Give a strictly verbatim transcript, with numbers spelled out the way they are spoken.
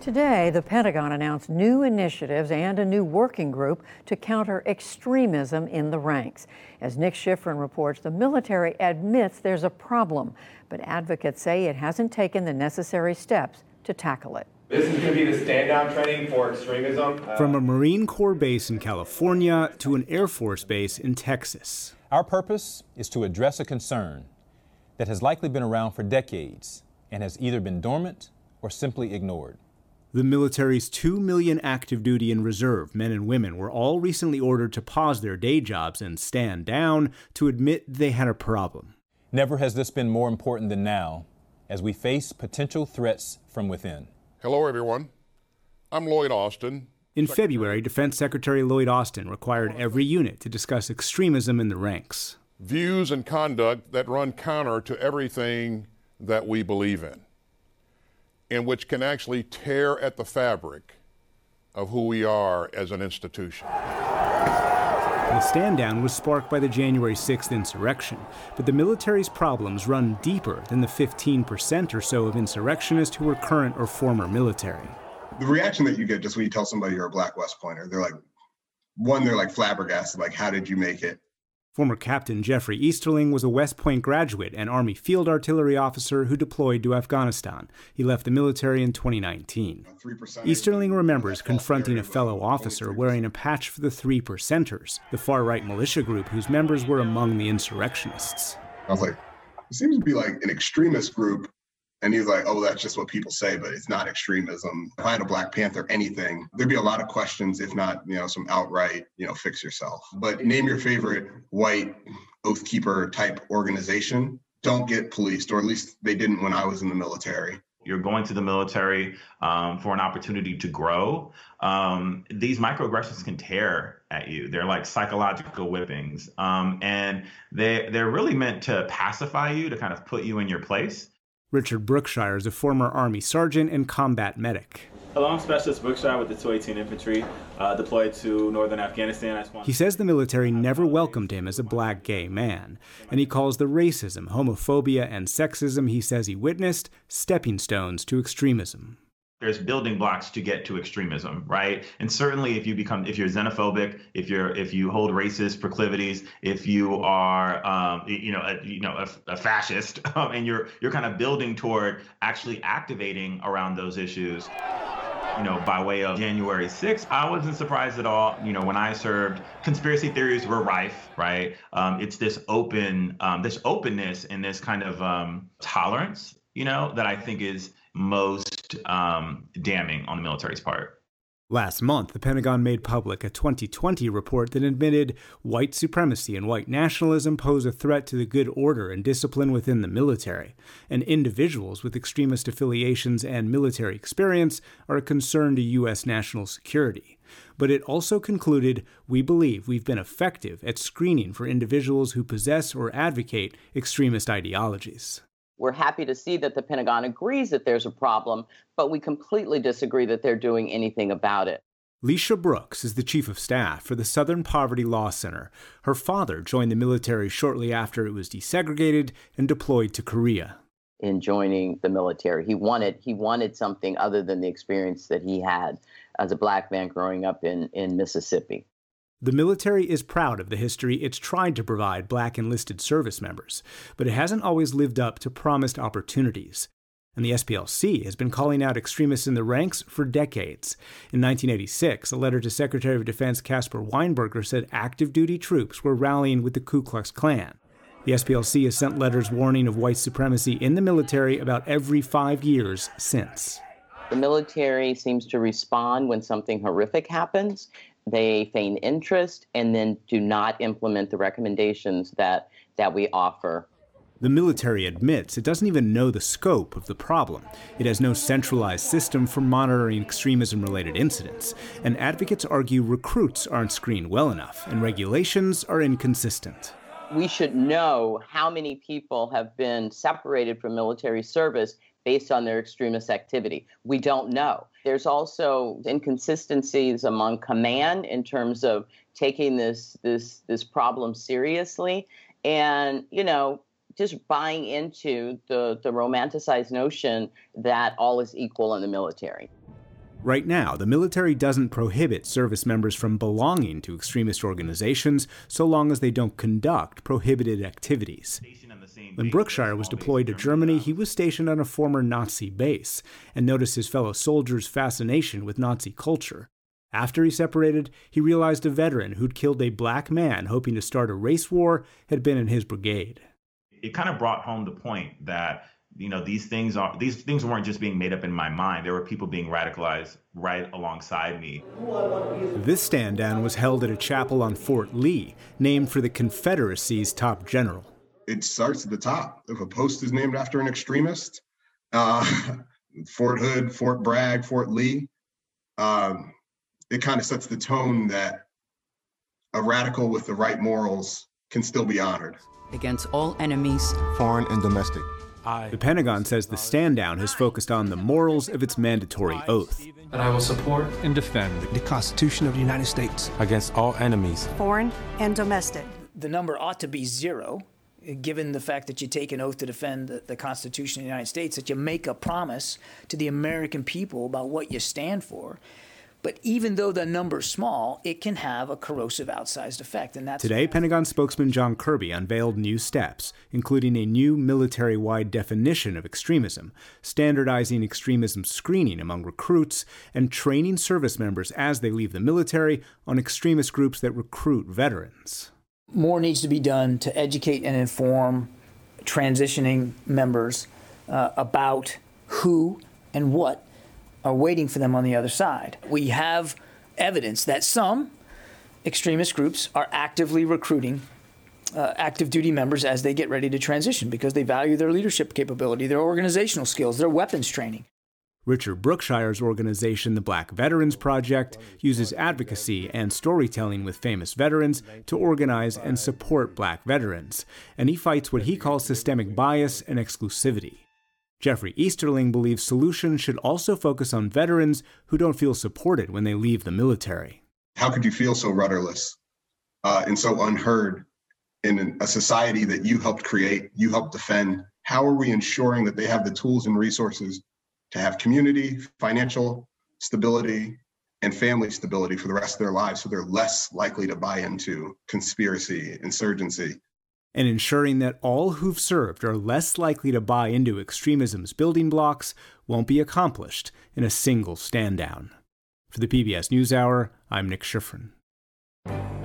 Today, the Pentagon announced new initiatives and a new working group to counter extremism in the ranks. As Nick Schifrin reports, the military admits there's a problem, but advocates say it hasn't taken the necessary steps to tackle it. This is going to be the stand-down training for extremism. Uh, From a Marine Corps base in California to an Air Force base in Texas. Our purpose is to address a concern that has likely been around for decades and has either been dormant or simply ignored. The military's two million active duty and reserve men and women were all recently ordered to pause their day jobs and stand down to admit they had a problem. Never has this been more important than now as we face potential threats from within. Hello, everyone. I'm Lloyd Austin. In February, Defense Secretary Lloyd Austin required every unit to discuss extremism in the ranks. Views and conduct that run counter to everything that we believe in, and which can actually tear at the fabric of who we are as an institution. The stand-down was sparked by the January sixth insurrection, but the military's problems run deeper than the fifteen percent or so of insurrectionists who were current or former military. The reaction that you get just when you tell somebody you're a Black West Pointer, they're like, one, they're like flabbergasted, like, how did you make it? Former Captain Jeffrey Easterling was a West Point graduate and Army field artillery officer who deployed to Afghanistan. He left the military in twenty nineteen. Easterling remembers confronting a fellow officer wearing a patch for the Three Percenters, the far-right militia group whose members were among the insurrectionists. I was like, it seems to be like an extremist group. And he's like, oh, that's just what people say, but it's not extremism. If I had a Black Panther anything, there'd be a lot of questions, if not, you know, some outright, you know, fix yourself. But name your favorite white Oath Keeper type organization. Don't get policed, or at least they didn't when I was in the military. You're going to the military um, for an opportunity to grow. Um, these microaggressions can tear at you. They're like psychological whippings. Um, and they, they're really meant to pacify you, to kind of put you in your place. Richard Brookshire is a former Army sergeant and combat medic. Hello, I'm Specialist Brookshire with the two eighteen Infantry, uh, deployed to northern Afghanistan. He says the military never welcomed him as a Black gay man, and he calls the racism, homophobia, and sexism he says he witnessed stepping stones to extremism. There's building blocks to get to extremism, right? And certainly if you become, if you're xenophobic, if you're, if you hold racist proclivities, if you are, um, you know, a, you know, a, a fascist, um, and you're, you're kind of building toward actually activating around those issues, you know, by way of January sixth, I wasn't surprised at all. You know, when I served, conspiracy theories were rife, right? Um, it's this open, um, this openness and this kind of um, tolerance, you know, that I think is most um, damning on the military's part. Last month, the Pentagon made public a twenty twenty report that admitted white supremacy and white nationalism pose a threat to the good order and discipline within the military, and individuals with extremist affiliations and military experience are a concern to U S national security. But it also concluded, we believe we've been effective at screening for individuals who possess or advocate extremist ideologies. We're happy to see that the Pentagon agrees that there's a problem, but we completely disagree that they're doing anything about it. Leisha Brooks is the chief of staff for the Southern Poverty Law Center. Her father joined the military shortly after it was desegregated and deployed to Korea. In joining the military, he wanted he wanted something other than the experience that he had as a Black man growing up in, in Mississippi. The military is proud of the history it's tried to provide Black enlisted service members, but it hasn't always lived up to promised opportunities. And the S P L C has been calling out extremists in the ranks for decades. In nineteen eighty-six, a letter to Secretary of Defense Caspar Weinberger said active duty troops were rallying with the Ku Klux Klan. The S P L C has sent letters warning of white supremacy in the military about every five years since. The military seems to respond when something horrific happens. They feign interest and then do not implement the recommendations that, that we offer. The military admits it doesn't even know the scope of the problem. It has no centralized system for monitoring extremism-related incidents, and advocates argue recruits aren't screened well enough and regulations are inconsistent. We should know how many people have been separated from military service based on their extremist activity. We don't know. There's also inconsistencies among command in terms of taking this this this problem seriously, and you know, just buying into the the romanticized notion that all is equal in the military. Right now, the military doesn't prohibit service members from belonging to extremist organizations so long as they don't conduct prohibited activities. When Brookshire was deployed to Germany, he was stationed on a former Nazi base and noticed his fellow soldiers' fascination with Nazi culture. After he separated, he realized a veteran who'd killed a black man hoping to start a race war had been in his brigade. It kind of brought home the point that, you know, these things are these things weren't just being made up in my mind. There were people being radicalized right alongside me. This stand down was held at a chapel on Fort Lee, named for the Confederacy's top general. It starts at the top. If a post is named after an extremist, uh, Fort Hood, Fort Bragg, Fort Lee, um, it kind of sets the tone that a radical with the right morals can still be honored. Against all enemies, foreign and domestic. The Pentagon says the stand down has focused on the morals of its mandatory oath. That I will support and defend the Constitution of the United States against all enemies, foreign and domestic. The number ought to be zero, given the fact that you take an oath to defend the, the Constitution of the United States, that you make a promise to the American people about what you stand for. But even though the number's small, it can have a corrosive outsized effect. And that's Today, Pentagon spokesman John Kirby unveiled new steps, including a new military-wide definition of extremism, standardizing extremism screening among recruits, and training service members as they leave the military on extremist groups that recruit veterans. More needs to be done to educate and inform transitioning members uh, about who and what are waiting for them on the other side. We have evidence that some extremist groups are actively recruiting uh, active duty members as they get ready to transition because they value their leadership capability, their organizational skills, their weapons training. Richard Brookshire's organization, the Black Veterans Project, uses advocacy and storytelling with famous veterans to organize and support black veterans, and he fights what he calls systemic bias and exclusivity. Jeffrey Easterling believes solutions should also focus on veterans who don't feel supported when they leave the military. How could you feel so rudderless uh, and so unheard in a society that you helped create, you helped defend? How are we ensuring that they have the tools and resources to have community, financial stability, and family stability for the rest of their lives so they're less likely to buy into conspiracy, insurgency? And ensuring that all who've served are less likely to buy into extremism's building blocks won't be accomplished in a single stand down. For the P B S NewsHour, I'm Nick Schifrin.